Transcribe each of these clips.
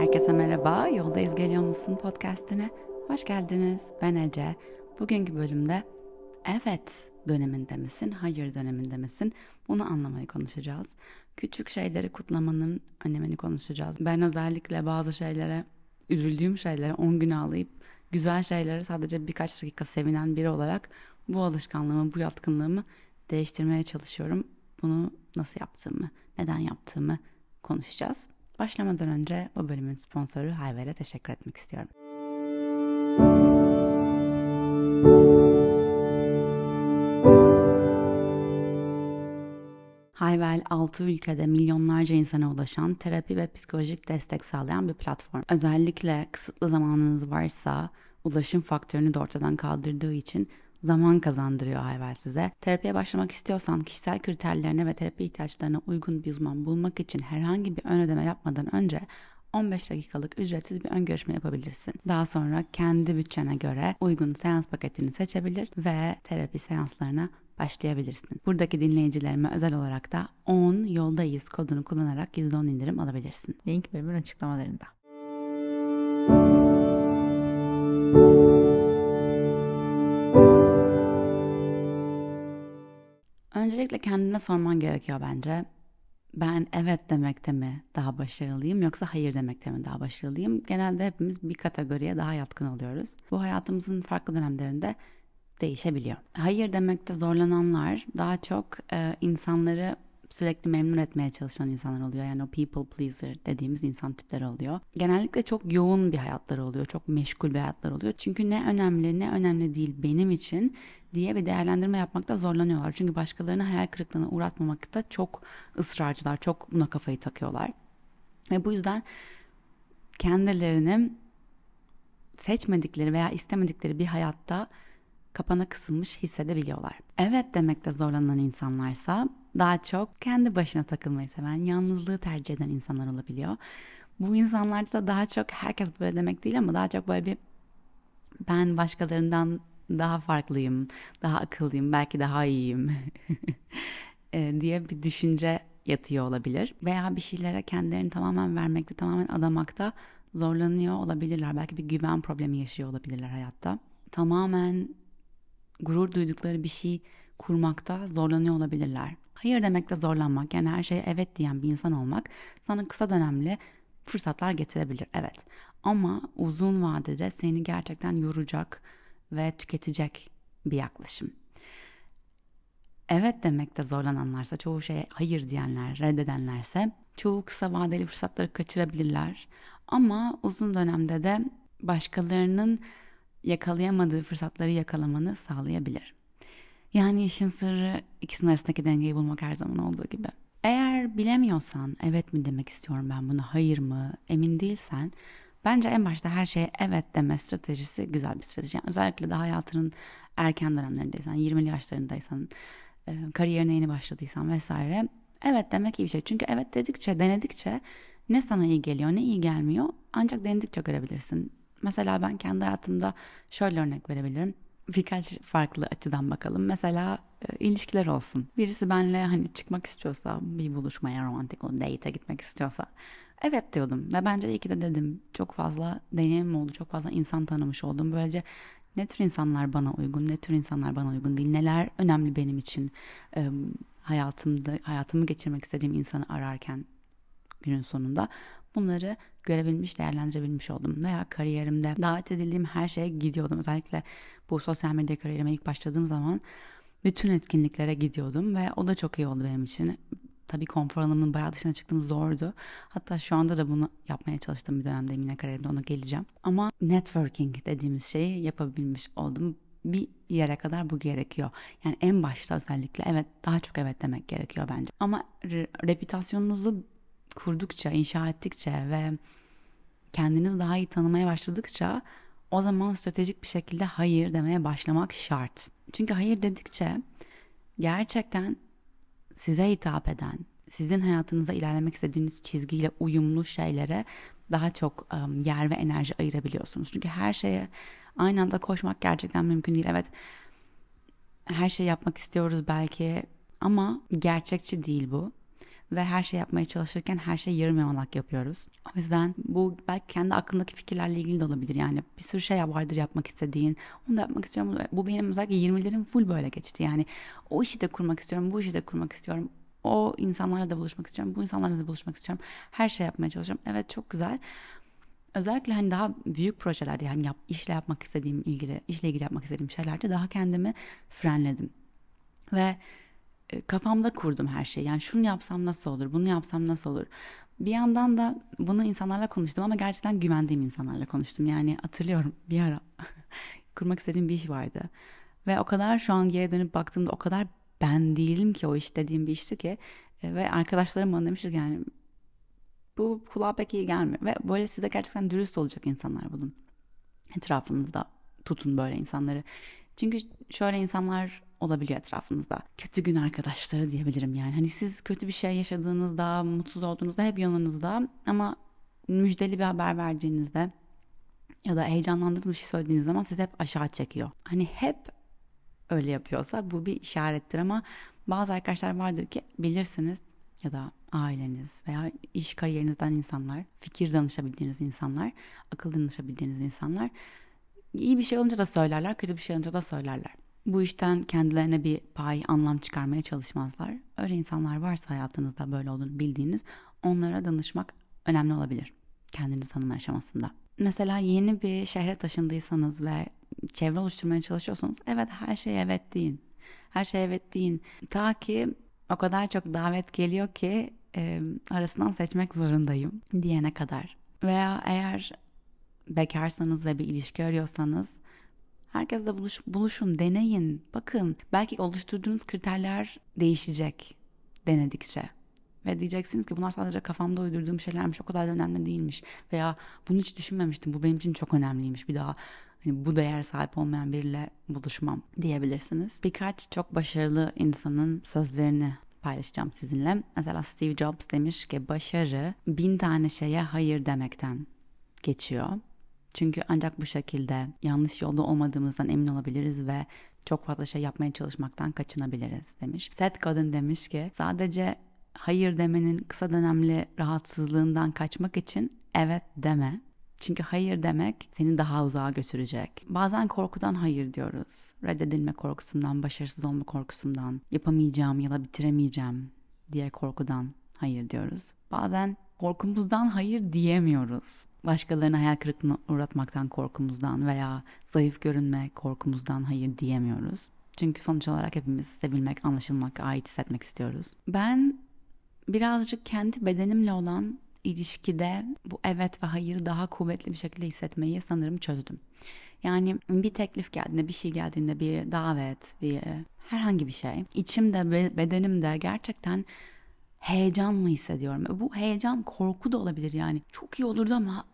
Herkese merhaba, Yoldayız Geliyor Musun podcastine hoş geldiniz. Ben Ece. Bugünkü bölümde evet döneminde misin, hayır döneminde misin? Bunu anlamayı konuşacağız. Küçük şeyleri kutlamanın önemini konuşacağız. Ben özellikle bazı şeylere, üzüldüğüm şeylere 10 gün ağlayıp güzel şeylere sadece birkaç dakika sevinen biri olarak bu alışkanlığımı, bu yatkınlığımı değiştirmeye çalışıyorum. Bunu nasıl yaptığımı, neden yaptığımı konuşacağız. Başlamadan önce bu bölümün sponsoru Hayvel'e teşekkür etmek istiyorum. Hayvel 6 ülkede milyonlarca insana ulaşan terapi ve psikolojik destek sağlayan bir platform. Özellikle kısıtlı zamanınız varsa ulaşım faktörünü de ortadan kaldırdığı için zaman kazandırıyor Hayvel size. Terapiye başlamak istiyorsan kişisel kriterlerine ve terapi ihtiyaçlarına uygun bir uzman bulmak için herhangi bir ön ödeme yapmadan önce 15 dakikalık ücretsiz bir ön görüşme yapabilirsin. Daha sonra kendi bütçene göre uygun seans paketini seçebilir ve terapi seanslarına başlayabilirsin. Buradaki dinleyicilerime özel olarak da 10 yoldayız kodunu kullanarak %10 indirim alabilirsin. Link bölümün açıklamalarında. Öncelikle kendine sorman gerekiyor bence. Ben evet demekte mi daha başarılıyım yoksa hayır demekte mi daha başarılıyım? Genelde hepimiz bir kategoriye daha yatkın oluyoruz. Bu hayatımızın farklı dönemlerinde değişebiliyor. Hayır demekte zorlananlar daha çok insanları sürekli memnun etmeye çalışan insanlar oluyor. Yani o people pleaser dediğimiz insan tipleri oluyor. Genellikle çok yoğun bir hayatları oluyor. Çok meşgul bir hayatları oluyor. Çünkü ne önemli ne önemli değil benim için diye bir değerlendirme yapmakta zorlanıyorlar. Çünkü başkalarını hayal kırıklığına uğratmamakta çok ısrarcılar. Çok buna kafayı takıyorlar. Ve bu yüzden kendilerini seçmedikleri veya istemedikleri bir hayatta kapana kısılmış hissedebiliyorlar. Evet demekte zorlanan insanlarsa daha çok kendi başına takılmayı seven, yalnızlığı tercih eden insanlar olabiliyor. Bu insanlarda da daha çok herkes böyle demek değil ama daha çok böyle bir ben başkalarından daha farklıyım, daha akıllıyım, belki daha iyiyim diye bir düşünce yatıyor olabilir. Veya bir şeylere kendilerini tamamen vermekte, tamamen adamakta zorlanıyor olabilirler. Belki bir güven problemi yaşıyor olabilirler hayatta. Tamamen gurur duydukları bir şey kurmakta zorlanıyor olabilirler. Hayır demekte zorlanmak, yani her şeye evet diyen bir insan olmak sana kısa dönemli fırsatlar getirebilir, evet. Ama uzun vadede seni gerçekten yoracak ve tüketecek bir yaklaşım. Evet demekte zorlananlarsa, çoğu şeye hayır diyenler, reddedenlerse çoğu kısa vadeli fırsatları kaçırabilirler. Ama uzun dönemde de başkalarının yakalayamadığı fırsatları yakalamanı sağlayabilir. Yani işin sırrı ikisinin arasındaki dengeyi bulmak her zaman olduğu gibi. Eğer bilemiyorsan evet mi demek istiyorum ben buna, hayır mı, emin değilsen bence en başta her şeye evet deme stratejisi güzel bir strateji. Yani özellikle de hayatının erken dönemlerindeysen, 20'li yaşlarındaysan, kariyerine yeni başladıysan vesaire, evet demek iyi bir şey. Çünkü evet dedikçe, denedikçe ne sana iyi geliyor ne iyi gelmiyor ancak denedikçe görebilirsin. Mesela ben kendi hayatımda şöyle örnek verebilirim. Birkaç farklı açıdan bakalım. Mesela ilişkiler olsun. Birisi benimle hani çıkmak istiyorsa, bir buluşmaya, romantik olan date'e gitmek istiyorsa evet diyordum. Ve bence iyi ki de dedim. Çok fazla deneyimim oldu, çok fazla insan tanımış oldum. Böylece ne tür insanlar bana uygun, ne tür insanlar bana uygun değil, neler önemli benim için hayatımı geçirmek istediğim insanı ararken günün sonunda bunları görebilmiş, değerlendirebilmiş oldum. Veya kariyerimde davet edildiğim her şeye gidiyordum. Özellikle bu sosyal medya kariyerime ilk başladığım zaman bütün etkinliklere gidiyordum ve o da çok iyi oldu benim için. Tabii konfor alanımın bayağı dışına çıktığım zordu. Hatta şu anda da bunu yapmaya çalıştığım bir dönemdeyim, yine kariyerimde ona geleceğim. Ama networking dediğimiz şeyi yapabilmiş oldum. Bir yere kadar bu gerekiyor. Yani en başta özellikle evet, daha çok evet demek gerekiyor bence. Ama reputasyonunuzu kurdukça, inşa ettikçe ve kendinizi daha iyi tanımaya başladıkça o zaman stratejik bir şekilde hayır demeye başlamak şart. Çünkü hayır dedikçe gerçekten size hitap eden, sizin hayatınıza ilerlemek istediğiniz çizgiyle uyumlu şeylere daha çok yer ve enerji ayırabiliyorsunuz. Çünkü her şeye aynı anda koşmak gerçekten mümkün değil. Evet, her şeyi yapmak istiyoruz belki ama gerçekçi değil bu. ve her şey yapmaya çalışırken her şey yarım yamalak yapıyoruz. O yüzden bu belki kendi aklındaki fikirlerle ilgili de olabilir. Yani bir sürü şey vardır yapmak istediğin. Onu da yapmak istiyorum. Bu benim özellikle 20'lerim full böyle geçti. Yani o işi de kurmak istiyorum, bu işi de kurmak istiyorum. O insanlarla da buluşmak istiyorum, bu insanlarla da buluşmak istiyorum. Her şey yapmaya çalışıyorum. Evet, çok güzel. Özellikle hani daha büyük projelerde, yani işle ilgili yapmak istediğim şeylerde daha kendimi frenledim. Ve kafamda kurdum her şeyi. Yani şunu yapsam nasıl olur, bunu yapsam nasıl olur. Bir yandan da bunu insanlarla konuştum ama gerçekten güvendiğim insanlarla konuştum. Yani hatırlıyorum bir ara kurmak istediğim bir iş vardı. Ve o kadar, şu an geri dönüp baktığımda o kadar ben değilim ki o iş dediğim bir işti ki. Ve arkadaşlarım bana demişti ki yani bu kulağa pek iyi gelmiyor. Ve böyle size gerçekten dürüst olacak insanlar bulun. Etrafınızda tutun böyle insanları. Çünkü şöyle insanlar olabiliyor etrafınızda. Kötü gün arkadaşları diyebilirim yani. Hani siz kötü bir şey yaşadığınızda, mutsuz olduğunuzda hep yanınızda, ama müjdeli bir haber verdiğinizde ya da heyecanlandığınız bir şey söylediğiniz zaman sizi hep aşağı çekiyor. Hani hep öyle yapıyorsa bu bir işarettir, ama bazı arkadaşlar vardır ki bilirsiniz, ya da aileniz veya iş kariyerinizden insanlar, fikir danışabildiğiniz insanlar, akıl danışabildiğiniz insanlar iyi bir şey olunca da söylerler, kötü bir şey olunca da söylerler. Bu işten kendilerine bir pay, anlam çıkarmaya çalışmazlar. Öyle insanlar varsa hayatınızda, böyle olduğunu bildiğiniz, onlara danışmak önemli olabilir kendinizi tanıma aşamasında. Mesela yeni bir şehre taşındıysanız ve çevre oluşturmaya çalışıyorsanız, evet, her şeye evet deyin. Her şeye evet deyin. Ta ki o kadar çok davet geliyor ki arasından seçmek zorundayım diyene kadar. Veya eğer bekarsanız ve bir ilişki arıyorsanız, herkesle buluşun, deneyin, bakın. Belki oluşturduğunuz kriterler değişecek denedikçe. Ve diyeceksiniz ki bunlar sadece kafamda uydurduğum şeylermiş, o kadar da önemli değilmiş. Veya bunu hiç düşünmemiştim, bu benim için çok önemliymiş. Bir daha hani bu değer sahip olmayan biriyle buluşmam diyebilirsiniz. Birkaç çok başarılı insanın sözlerini paylaşacağım sizinle. Mesela Steve Jobs demiş ki başarı 1000 tane şeye hayır demekten geçiyor. Çünkü ancak bu şekilde yanlış yolda olmadığımızdan emin olabiliriz ve çok fazla şey yapmaya çalışmaktan kaçınabiliriz demiş. Seth Godin demiş ki sadece hayır demenin kısa dönemli rahatsızlığından kaçmak için evet deme. Çünkü hayır demek seni daha uzağa götürecek. Bazen korkudan hayır diyoruz. Reddedilme korkusundan, başarısız olma korkusundan, yapamayacağım ya da bitiremeyeceğim diye korkudan hayır diyoruz. Bazen korkumuzdan hayır diyemiyoruz. Başkalarına hayal kırıklığına uğratmaktan korkumuzdan veya zayıf görünme korkumuzdan hayır diyemiyoruz. Çünkü sonuç olarak hepimiz sevilmek, anlaşılmak, ait hissetmek istiyoruz. Ben birazcık kendi bedenimle olan ilişkide bu evet ve hayırı daha kuvvetli bir şekilde hissetmeyi sanırım çözdüm. Yani bir teklif geldiğinde, bir şey geldiğinde, bir davet, bir herhangi bir şey, içimde, bedenimde gerçekten heyecan mı hissediyorum? Bu heyecan korku da olabilir yani. Çok iyi olurdu ama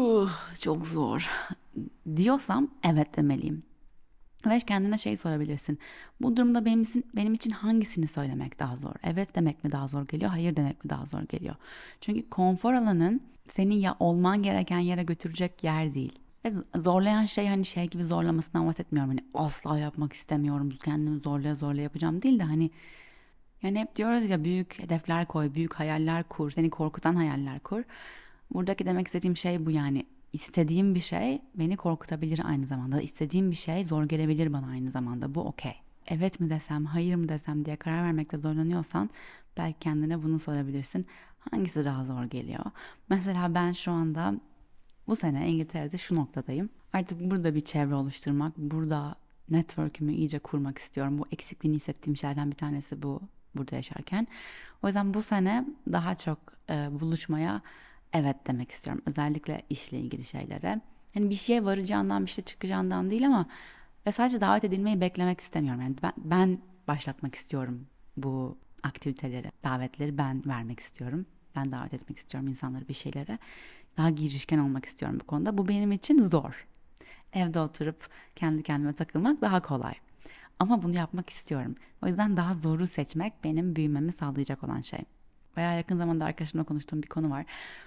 çok zor diyorsam evet demeliyim. Ve kendine şey sorabilirsin. Bu durumda benim için hangisini söylemek daha zor? Evet demek mi daha zor geliyor? Hayır demek mi daha zor geliyor? Çünkü konfor alanın seni ya olman gereken yere götürecek yer değil. Ve zorlayan şey hani şey gibi zorlamasından bahsetmiyorum. Hani asla yapmak istemiyorum. Kendimi zorlaya zorlaya yapacağım değil de hani yani hep diyoruz ya, büyük hedefler koy, büyük hayaller kur, seni korkutan hayaller kur. Buradaki demek istediğim şey bu yani. İstediğim bir şey beni korkutabilir aynı zamanda. İstediğim bir şey zor gelebilir bana aynı zamanda. Bu okey. Evet mi desem, hayır mı desem diye karar vermekte zorlanıyorsan belki kendine bunu sorabilirsin. Hangisi daha zor geliyor? Mesela ben şu anda bu sene İngiltere'de şu noktadayım. Artık burada bir çevre oluşturmak, burada network'ümü iyice kurmak istiyorum. Bu eksikliğini hissettiğim şeylerden bir tanesi bu burada yaşarken. O yüzden bu sene daha çok buluşmaya evet demek istiyorum. Özellikle işle ilgili şeylere. Hani bir şeye varacağından, bir şey çıkacağından değil, ama ve sadece davet edilmeyi beklemek istemiyorum. Yani ben başlatmak istiyorum bu aktiviteleri, davetleri ben vermek istiyorum. Ben davet etmek istiyorum insanları bir şeylere. Daha girişken olmak istiyorum bu konuda. Bu benim için zor. Evde oturup kendi kendime takılmak daha kolay. Ama bunu yapmak istiyorum. O yüzden daha zoru seçmek benim büyümemi sağlayacak olan şey. Bayağı yakın zamanda arkadaşımla konuştuğum bir konu var.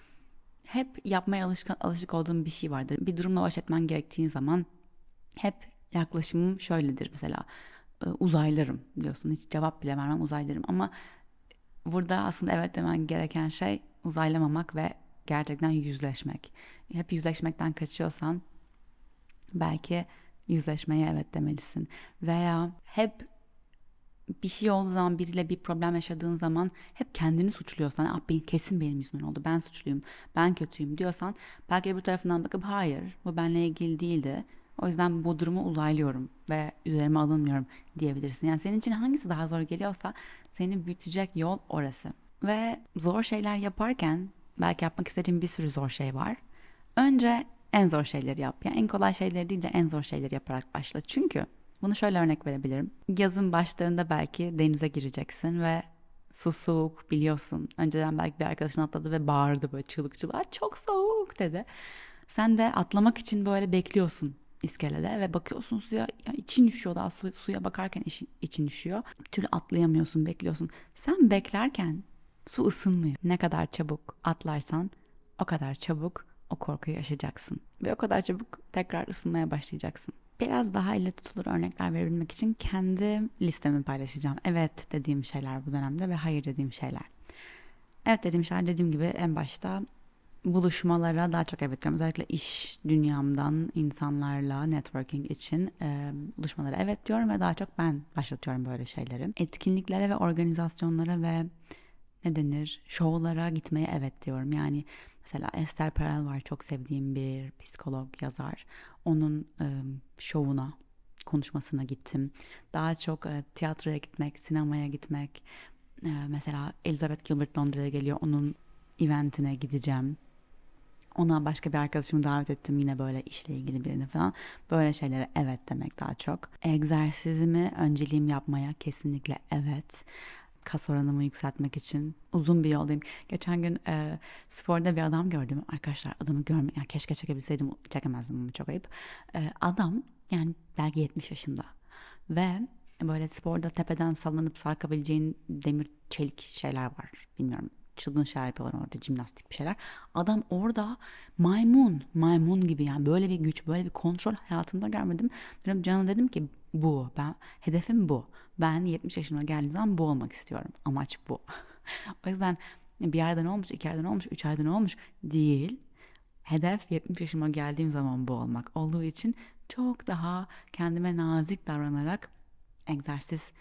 Hep yapmaya alışık olduğum bir şey vardır. Bir durumla baş etmen gerektiği zaman hep yaklaşımım şöyledir mesela. Uzaylarım diyorsun. Hiç cevap bile vermem, uzaylarım. Ama burada aslında evet demen gereken şey uzaylamamak ve gerçekten yüzleşmek. Hep yüzleşmekten kaçıyorsan belki yüzleşmeye evet demelisin. Veya hep bir şey olduğu zaman, biriyle bir problem yaşadığın zaman hep kendini suçluyorsan, kesin benim yüzümden oldu, ben suçluyum, ben kötüyüm diyorsan, belki bir tarafından bakıp hayır bu benimle ilgili değildi, o yüzden bu durumu uzaylıyorum ve üzerime alınmıyorum diyebilirsin. Yani senin için hangisi daha zor geliyorsa seni büyütecek yol orası. Ve zor şeyler yaparken belki yapmak istediğin bir sürü zor şey var. Önce en zor şeyleri yap. Yani en kolay şeyleri değil de en zor şeyleri yaparak başla. Çünkü bunu şöyle örnek verebilirim. Yazın başlarında belki denize gireceksin ve su soğuk biliyorsun. Önceden belki bir arkadaşın atladı ve bağırdı böyle çığlık çığlığa, çok soğuk dedi. Sen de atlamak için böyle bekliyorsun iskelede ve bakıyorsun suya, ya için düşüyor, daha suya bakarken için düşüyor. Bir türlü atlayamıyorsun, bekliyorsun. Sen beklerken su ısınmıyor. Ne kadar çabuk atlarsan o kadar çabuk o korkuyu aşacaksın ve o kadar çabuk tekrar ısınmaya başlayacaksın. Biraz daha elle tutulur örnekler verebilmek için kendi listemi paylaşacağım. Evet dediğim şeyler bu dönemde ve hayır dediğim şeyler. Evet dediğim şeyler, dediğim gibi en başta buluşmalara daha çok evet diyorum. Özellikle iş dünyamdan insanlarla networking için buluşmalara evet diyorum ve daha çok ben başlatıyorum böyle şeyleri. Etkinliklere ve organizasyonlara ve ne denir, şovlara gitmeye evet diyorum. Yani mesela Esther Perel var, çok sevdiğim bir psikolog, yazar. Onun şovuna, konuşmasına gittim. Daha çok tiyatroya gitmek, sinemaya gitmek. Mesela Elizabeth Gilbert Londra'ya geliyor. Onun eventine gideceğim. Ona başka bir arkadaşımı davet ettim, yine böyle işle ilgili birini falan. Böyle şeylere evet demek daha çok. Egzersizimi önceliğim yapmaya kesinlikle evet. Kas oranımı yükseltmek için uzun bir yoldayım. Geçen gün sporda bir adam gördüm. Arkadaşlar adamı görme, yani keşke çekebilseydim, çekemezdim ama çok ayıp. Adam yani belki 70 yaşında ve böyle sporda tepeden sallanıp sarkabileceğin demir çelik şeyler var. Bilmiyorum, çılgın şeyler yapıyorlar orada, jimnastik bir şeyler. Adam orada maymun gibi, yani böyle bir güç, böyle bir kontrol hayatımda görmedim. Can'a dedim ki hedefim bu. Ben 70 yaşıma geldiğim zaman bu olmak istiyorum. Amaç bu. O yüzden bir aydan olmuş, 2 aydan olmuş, 3 aydan olmuş değil. Hedef 70 yaşıma geldiğim zaman bu olmak olduğu için çok daha kendime nazik davranarak egzersiz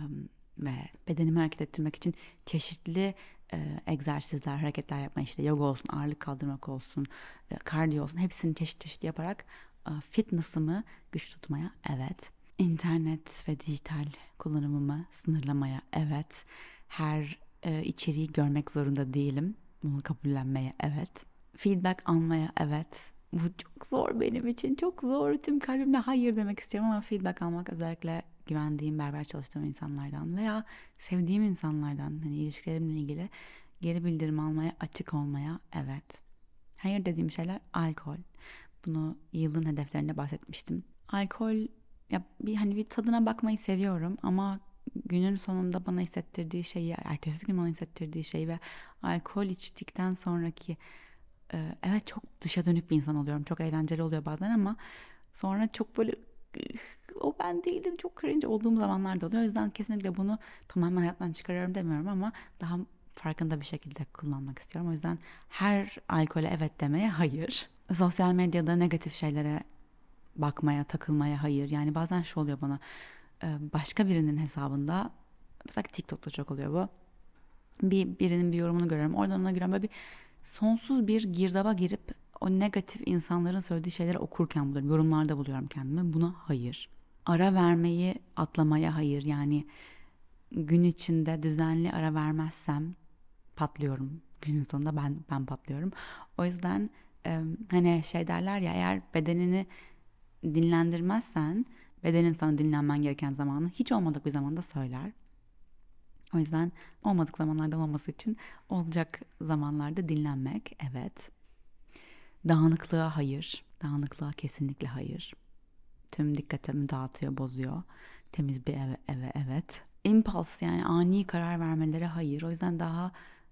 ve bedenimi hareket ettirmek için çeşitli egzersizler, hareketler yapmaya, işte yoga olsun, ağırlık kaldırmak olsun, kardiyo olsun, hepsini çeşit çeşit yaparak fitness'ımı güç tutmaya evet. İnternet ve dijital kullanımımı sınırlamaya evet. Her içeriği görmek zorunda değilim. Bunu kabullenmeye evet. Feedback almaya evet. Bu çok zor benim için, çok zor. Tüm kalbimle hayır demek istiyorum ama feedback almak, özellikle güvendiğim, beraber çalıştığım insanlardan veya sevdiğim insanlardan, hani ilişkilerimle ilgili geri bildirim almaya, açık olmaya evet. Hayır dediğim şeyler alkol. Bunu yılın hedeflerinde bahsetmiştim. Alkol, ya bir tadına bakmayı seviyorum ama günün sonunda bana hissettirdiği şeyi, ertesi gün bana hissettirdiği şeyi ve alkol içtikten sonraki evet, çok dışa dönük bir insan oluyorum. Çok eğlenceli oluyor bazen ama sonra çok böyle o ben değilim, çok cringe olduğum zamanlar da oluyor. O yüzden kesinlikle bunu tamamen hayattan çıkarıyorum demiyorum ama daha farkında bir şekilde kullanmak istiyorum. O yüzden her alkole evet demeye hayır. Sosyal medyada negatif şeylere bakmaya, takılmaya hayır. Yani bazen şu oluyor bana, başka birinin hesabında, mesela TikTok'ta çok oluyor bu. Birinin bir yorumunu görüyorum. Oradan ona göre böyle bir sonsuz bir girdaba girip o negatif insanların söylediği şeyleri okurken buluyorum. Yorumlarda buluyorum kendimi. Buna hayır. Ara vermeyi atlamaya hayır. Yani gün içinde düzenli ara vermezsem patlıyorum. Günün sonunda ben patlıyorum. O yüzden hani şey derler ya, eğer bedenini dinlendirmezsen bedenin sana dinlenmen gereken zamanı hiç olmadık bir zamanda söyler. O yüzden olmadık zamanlarda olmaması için olacak zamanlarda dinlenmek evet. Dağınıklığa hayır. Dağınıklığa kesinlikle hayır. Tüm dikkatimi dağıtıyor, bozuyor. Temiz bir eve evet. Impulse, yani ani karar vermelere hayır. O yüzden daha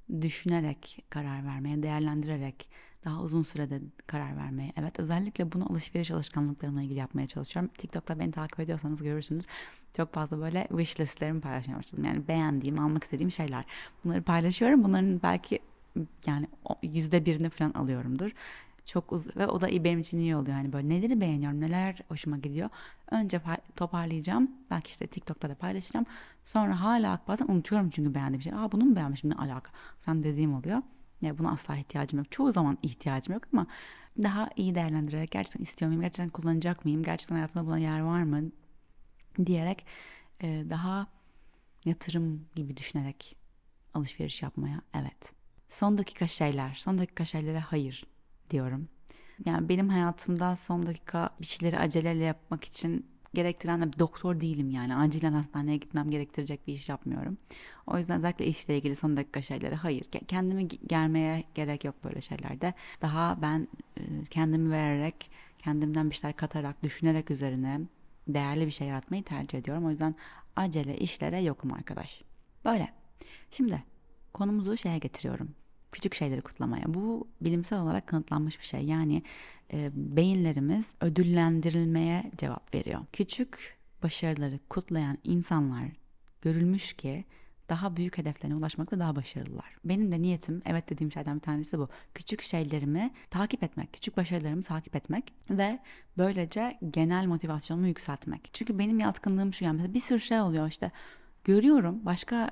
düşünerek karar vermeye, değerlendirerek daha uzun sürede karar vermeye. Evet, özellikle bunu alışveriş alışkanlıklarımla ilgili yapmaya çalışıyorum. TikTok'ta beni takip ediyorsanız görürsünüz. Çok fazla böyle wish listlerimi paylaşmaya başladım. Yani beğendiğim, almak istediğim şeyler. Bunları paylaşıyorum. Bunların belki yani %1'ini falan alıyorumdur. Çok ve o da benim için iyi oluyor. Yani böyle neleri beğeniyorum, neler hoşuma gidiyor. Önce toparlayacağım. Belki işte TikTok'ta da paylaşacağım. Sonra hala bazen unutuyorum çünkü beğendiğim şey. Bunu mu beğenmişim, ne alaka falan dediğim oluyor. Ya buna asla ihtiyacım yok. Çoğu zaman ihtiyacım yok ama daha iyi değerlendirerek gerçekten istiyor muyum, gerçekten kullanacak mıyım, gerçekten hayatımda buna yer var mı diyerek daha yatırım gibi düşünerek alışveriş yapmaya evet. Son dakika şeylere hayır diyorum. Yani benim hayatımda son dakika bir şeyleri aceleyle yapmak için gerektiren de bir doktor değilim yani. Acilen hastaneye gitmem gerektirecek bir iş yapmıyorum. O yüzden özellikle işle ilgili son dakika şeylere hayır. Kendimi germeye gerek yok böyle şeylerde. Daha ben kendimi vererek, kendimden bir şeyler katarak, düşünerek üzerine değerli bir şey yaratmayı tercih ediyorum. O yüzden acele işlere yokum arkadaş. Böyle. Şimdi konumuzu şeye getiriyorum. Küçük şeyleri kutlamaya. Bu bilimsel olarak kanıtlanmış bir şey. Yani beyinlerimiz ödüllendirilmeye cevap veriyor. Küçük başarıları kutlayan insanlar görülmüş ki daha büyük hedeflerine ulaşmakta daha başarılılar. Benim de niyetim, evet dediğim şeyden bir tanesi bu. Küçük şeylerimi takip etmek, küçük başarılarımı takip etmek ve böylece genel motivasyonumu yükseltmek. Çünkü benim yatkınlığım şu, yani mesela bir sürü şey oluyor işte. Görüyorum başka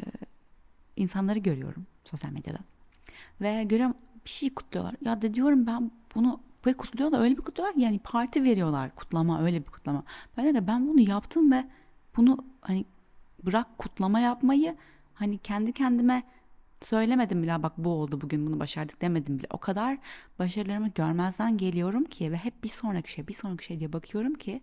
insanları görüyorum sosyal medyada. Ve görüyorum bir şey kutluyorlar. Ya da diyorum ben bunu böyle kutluyorlar, öyle bir kutluyorlar ki yani parti veriyorlar, kutlama, öyle bir kutlama. Ben bunu yaptım ve bunu hani bırak kutlama yapmayı, hani kendi kendime söylemedim bile, bak bu oldu bugün, bunu başardık demedim bile. O kadar başarılarımı görmezden geliyorum ki ve hep bir sonraki şey diye bakıyorum ki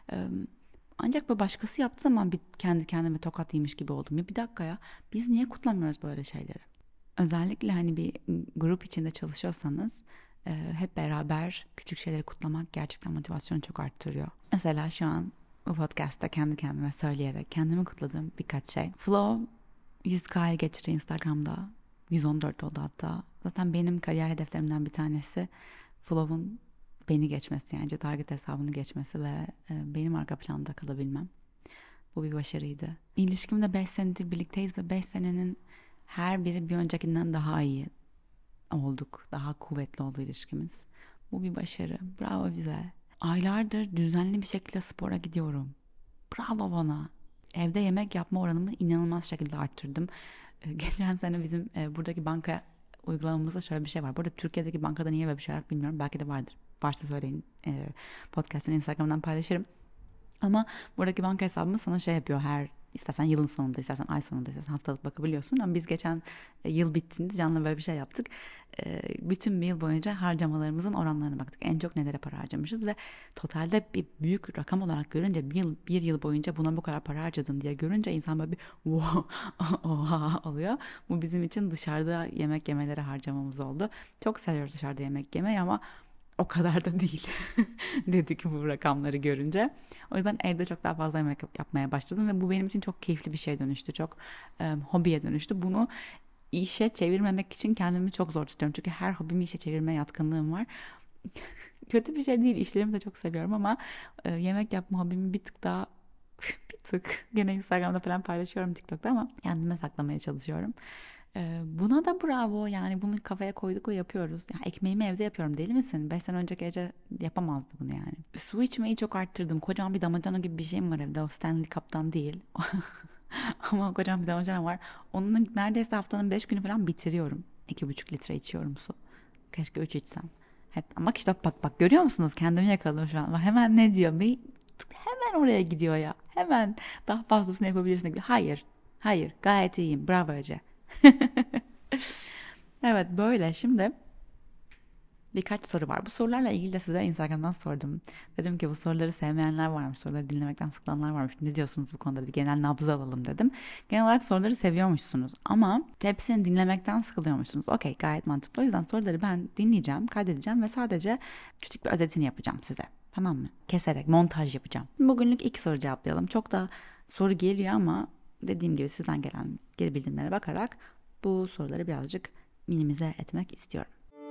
ancak böyle başkası yaptığı zaman bir kendi kendime tokat yemiş gibi oldum. Ya bir dakika ya, biz niye kutlamıyoruz böyle şeyleri? Özellikle hani bir grup içinde çalışıyorsanız hep beraber küçük şeyleri kutlamak gerçekten motivasyonu çok arttırıyor. Mesela şu an bu podcast'ta kendi kendime söyleyerek kendimi kutladığım birkaç şey. Flow 100K'yı geçti Instagram'da. 114 oldu hatta. Zaten benim kariyer hedeflerimden bir tanesi Flow'un beni geçmesi, yani target hesabını geçmesi ve benim arka planda kalabilmem. Bu bir başarıydı. İlişkimde 5 senedir birlikteyiz ve 5 senenin her biri bir öncekinden daha iyi olduk. Daha kuvvetli oldu ilişkimiz. Bu bir başarı. Bravo bize. Aylardır düzenli bir şekilde spora gidiyorum. Bravo bana. Evde yemek yapma oranımı inanılmaz şekilde arttırdım. Geçen sene bizim buradaki banka uygulamamızda şöyle bir şey var. Burada Türkiye'deki bankada niye böyle bir şey var bilmiyorum. Belki de vardır. Varsa söyleyin. Podcast'ın Instagram'dan paylaşırım. Ama buradaki banka hesabımız sana şey yapıyor, her istersen yılın sonunda, istersen ay sonunda, istersen haftalık bakabiliyorsun. Ama biz geçen yıl bittiğinde Can'la böyle bir şey yaptık. Bütün bir yıl boyunca harcamalarımızın oranlarına baktık. En çok nelere para harcamışız ve totalde bir büyük rakam olarak görünce bir yıl boyunca buna bu kadar para harcadın diye görünce insan böyle bir wow, oha oluyor. Bu bizim için dışarıda yemek yemeleri harcamamız oldu. Çok seviyoruz dışarıda yemek yemeyi ama o kadar da değil dedik bu rakamları görünce. O yüzden evde çok daha fazla yemek yapmaya başladım ve bu benim için çok keyifli bir şey dönüştü. Çok hobiye dönüştü. Bunu işe çevirmemek için kendimi çok zor tutuyorum. Çünkü her hobimi işe çevirme yatkınlığım var. Kötü bir şey değil. İşlerimi de çok seviyorum ama yemek yapma hobimi bir tık daha bir tık gene Instagram'da falan paylaşıyorum, TikTok'ta, ama kendime saklamaya çalışıyorum. Buna da bravo, yani bunu kafaya koyduk ve yapıyoruz. Ya ekmeğimi evde yapıyorum, deli misin? 5 sene önceki Ece yapamazdı bunu yani. Su içmeyi çok arttırdım. Kocaman bir damacana gibi bir şeyim var evde. O Stanley Cup'tan değil. Ama kocaman bir damacana var. Onun neredeyse haftanın 5 günü falan bitiriyorum. 2,5 litre içiyorum su. Keşke 3 içsem. Hep. Ama işte bak görüyor musunuz? Kendimi yakaladım şu an. Hemen ne diyor? Hemen oraya gidiyor ya. Hemen daha fazlasını yapabilirsin. Hayır, gayet iyiyim. Bravo Ece. Evet, böyle. Şimdi birkaç soru var. Bu sorularla ilgili de size Instagram'dan sordum. Dedim ki bu soruları sevmeyenler varmış, soruları dinlemekten sıkılanlar varmış. Ne diyorsunuz bu konuda, bir genel nabzı alalım dedim. Genel olarak soruları seviyormuşsunuz ama hepsini dinlemekten sıkılıyormuşsunuz. Okey, gayet mantıklı. O yüzden soruları ben dinleyeceğim, kaydedeceğim ve sadece küçük bir özetini yapacağım size. Tamam mı? Keserek, montaj yapacağım. Bugünlük 2 soru cevaplayalım. Çok da soru geliyor ama dediğim gibi sizden gelen geri bildirimlere bakarak bu soruları birazcık minimize etmek istiyorum.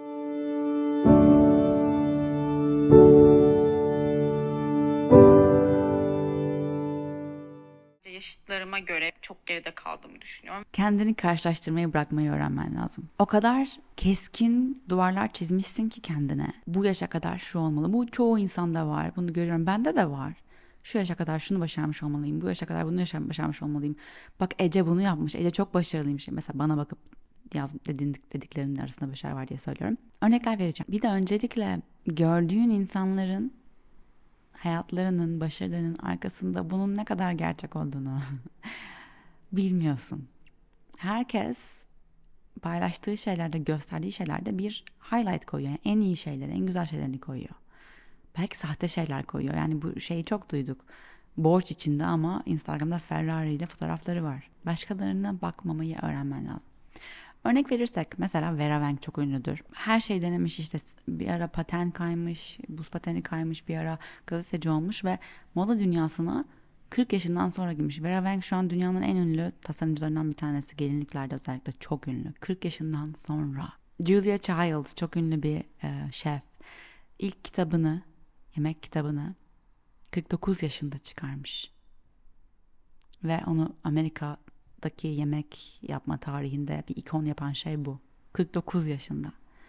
Yaşıtlarıma göre çok geride kaldığımı düşünüyorum. Kendini karşılaştırmayı bırakmayı öğrenmen lazım. O kadar keskin duvarlar çizmişsin ki kendine. Bu yaşa kadar şu olmalı. Bu çoğu insanda var. Bunu görüyorum. Bende de var. Şu yaşa kadar şunu başarmış olmalıyım. Bu yaşa kadar bunu başarmış olmalıyım. Bak Ece bunu yapmış. Ece çok başarılıymış. Mesela bana bakıp dediklerinin arasında başarı var diye söylüyorum. Örnekler vereceğim. Bir de öncelikle gördüğün insanların hayatlarının, başarılarının arkasında bunun ne kadar gerçek olduğunu bilmiyorsun. Herkes paylaştığı şeylerde, gösterdiği şeylerde bir highlight koyuyor. Yani en iyi şeyleri, en güzel şeylerini koyuyor. Belki sahte şeyler koyuyor. Yani bu şeyi çok duyduk. Borç içinde ama Instagram'da Ferrari ile fotoğrafları var. Başkalarına bakmamayı öğrenmen lazım. Örnek verirsek mesela Vera Wang çok ünlüdür. Her şey denemiş, işte bir ara paten kaymış, buz pateni kaymış, bir ara gazeteci olmuş ve moda dünyasına 40 yaşından sonra girmiş. Vera Wang şu an dünyanın en ünlü tasarımcılarından bir tanesi. Gelinliklerde özellikle çok ünlü. 40 yaşından sonra. Julia Childs çok ünlü bir şef. İlk kitabını, yemek kitabını 49 yaşında çıkarmış. Ve onu Amerika'daki yemek yapma tarihinde bir ikon yapan şey bu. 49 yaşında.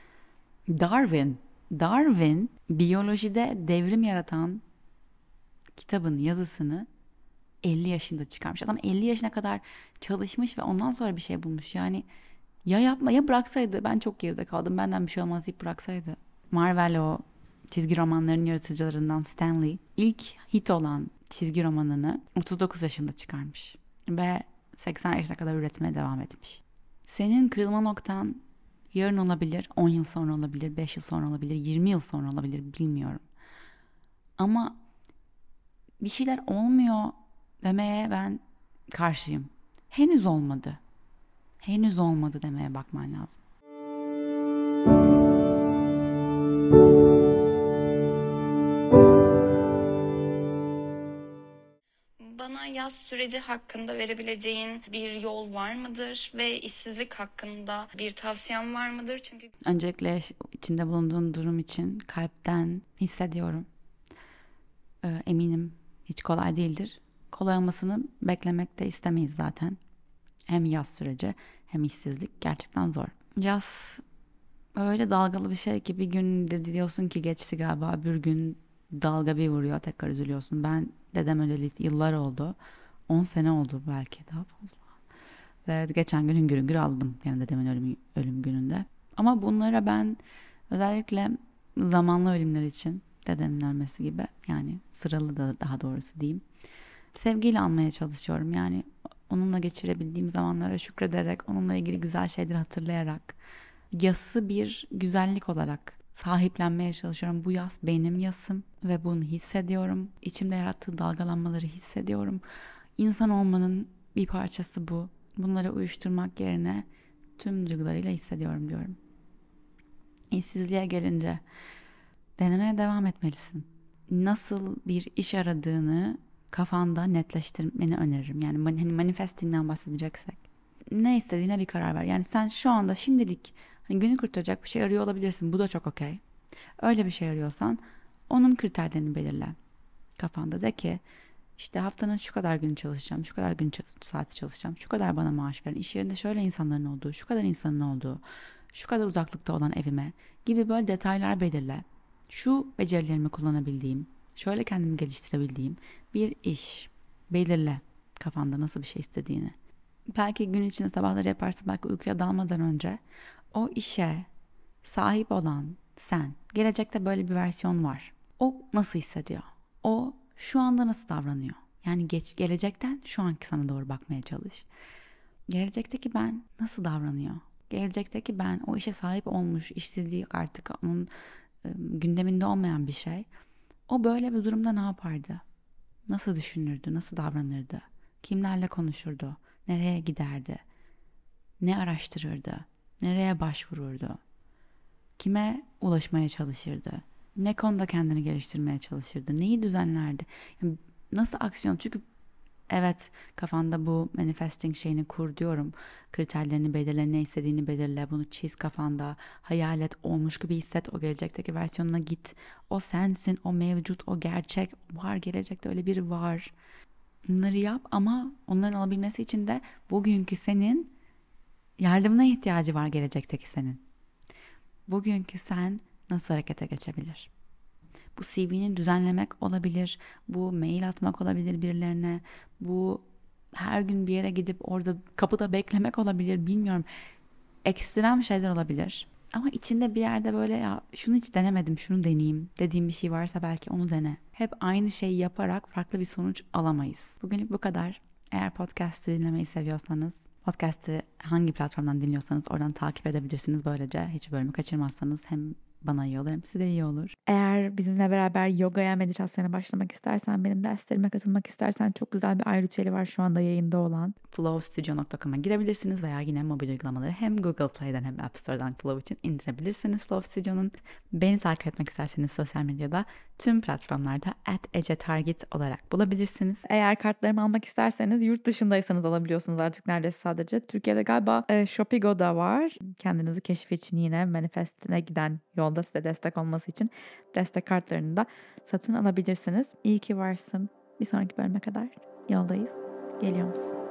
Darwin biyolojide devrim yaratan kitabın yazısını 50 yaşında çıkarmış. Adam 50 yaşına kadar çalışmış ve ondan sonra bir şey bulmuş. Yani ya bıraksaydı, ben çok geride kaldım, benden bir şey olmaz deyip bıraksaydı. Marvel, o çizgi romanların yaratıcılarından Stan Lee, ilk hit olan çizgi romanını 39 yaşında çıkarmış. Ve 80 yaşına kadar üretmeye devam etmiş. Senin kırılma noktan yarın olabilir, 10 yıl sonra olabilir, 5 yıl sonra olabilir, 20 yıl sonra olabilir, bilmiyorum. Ama bir şeyler olmuyor demeye ben karşıyım. Henüz olmadı. Henüz olmadı demeye bakman lazım. Bana yaz süreci hakkında verebileceğin bir yol var mıdır ve işsizlik hakkında bir tavsiyen var mıdır? Çünkü öncelikle içinde bulunduğun durum için kalpten hissediyorum. Eminim hiç kolay değildir. Kolay olmasını beklemek de istemeyiz zaten. Hem yaz süreci hem işsizlik gerçekten zor. Yaz öyle dalgalı bir şey ki bir gün de diyorsun ki geçti galiba, bir gün dalga bir vuruyor, tekrar üzülüyorsun. Ben dedem öleli yıllar oldu. 10 sene oldu, belki daha fazla. Ve geçen gün hüngür hüngür aldım yani dedemin ölüm gününde. Ama bunlara ben özellikle zamanlı ölümler için, dedemin ölmesi gibi, yani sıralı da daha doğrusu diyeyim, sevgiyle anmaya çalışıyorum. Yani onunla geçirebildiğim zamanlara şükrederek, onunla ilgili güzel şeyleri hatırlayarak, yası bir güzellik olarak sahiplenmeye çalışıyorum. Bu yas benim yasım ve bunu hissediyorum. İçimde yarattığı dalgalanmaları hissediyorum. İnsan olmanın bir parçası bu. Bunları uyuşturmak yerine tüm duygularıyla hissediyorum diyorum. İşsizliğe gelince denemeye devam etmelisin. Nasıl bir iş aradığını kafanda netleştirmeni öneririm. Yani hani manifesting'den bahsedeceksek. Ne istediğine bir karar ver. Yani sen şu anda şimdilik hani günü kurtaracak bir şey arıyor olabilirsin. Bu da çok okey. Öyle bir şey arıyorsan onun kriterlerini belirle. Kafanda de ki işte haftanın şu kadar gün çalışacağım, şu kadar gün saati çalışacağım, şu kadar bana maaş verin, iş yerinde şöyle insanların olduğu, şu kadar insanın olduğu, şu kadar uzaklıkta olan evime gibi böyle detaylar belirle. Şu becerilerimi kullanabildiğim, şöyle kendimi geliştirebildiğim bir iş belirle, kafanda nasıl bir şey istediğini. Belki gün içinde sabahları yaparsın, belki uykuya dalmadan önce o işe sahip olan sen, gelecekte böyle bir versiyon var. O nasıl hissediyor? O şu anda nasıl davranıyor? Yani gelecekten şu anki sana doğru bakmaya çalış. Gelecekteki ben nasıl davranıyor? Gelecekteki ben o işe sahip olmuş, işsizliği artık onun gündeminde olmayan bir şey. O böyle bir durumda ne yapardı? Nasıl düşünürdü? Nasıl davranırdı? Kimlerle konuşurdu? Nereye giderdi? Ne araştırırdı? Nereye başvururdu? Kime ulaşmaya çalışırdı? Ne konuda kendini geliştirmeye çalışırdı? Neyi düzenlerdi? Yani nasıl aksiyon? Çünkü Evet, kafanda bu manifesting şeyini kur diyorum. Kriterlerini belirle, ne istediğini belirle, bunu çiz kafanda. Hayal et, olmuş gibi hisset, o gelecekteki versiyonuna git. O sensin, o mevcut, o gerçek var, gelecekte öyle biri var. Bunları yap ama onların olabilmesi için de bugünkü senin yardımına ihtiyacı var, gelecekteki senin. Bugünkü sen nasıl harekete geçebilir? Bu CV'ni düzenlemek olabilir, bu mail atmak olabilir birilerine, bu her gün bir yere gidip orada kapıda beklemek olabilir, bilmiyorum. Ekstrem şeyler olabilir. Ama içinde bir yerde böyle ya şunu hiç denemedim, şunu deneyeyim dediğim bir şey varsa belki onu dene. Hep aynı şeyi yaparak farklı bir sonuç alamayız. Bugünlük bu kadar. Eğer podcast'ı dinlemeyi seviyorsanız, podcast'ı hangi platformdan dinliyorsanız oradan takip edebilirsiniz. Böylece hiç bölümü kaçırmazsanız hem bana iyi olur hem size de iyi olur. Eğer bizimle beraber yogaya, meditasyona başlamak istersen, benim derslerime katılmak istersen çok güzel bir ay ritüeli var şu anda yayında olan. flowstudio.com'a girebilirsiniz veya yine mobil uygulamaları hem Google Play'den hem App Store'dan Flow için indirebilirsiniz Flow Studio'nun. Beni takip etmek isterseniz sosyal medyada tüm platformlarda @ecetarget olarak bulabilirsiniz. Eğer kartlarımı almak isterseniz yurt dışındaysanız alabiliyorsunuz artık neredeyse sadece. Türkiye'de galiba Shopigo'da var. Kendinizi keşif için yine manifestine giden yolda size destek olması için destek kartlarını da satın alabilirsiniz. İyi ki varsın. Bir sonraki bölüme kadar yoldayız. Geliyor musun?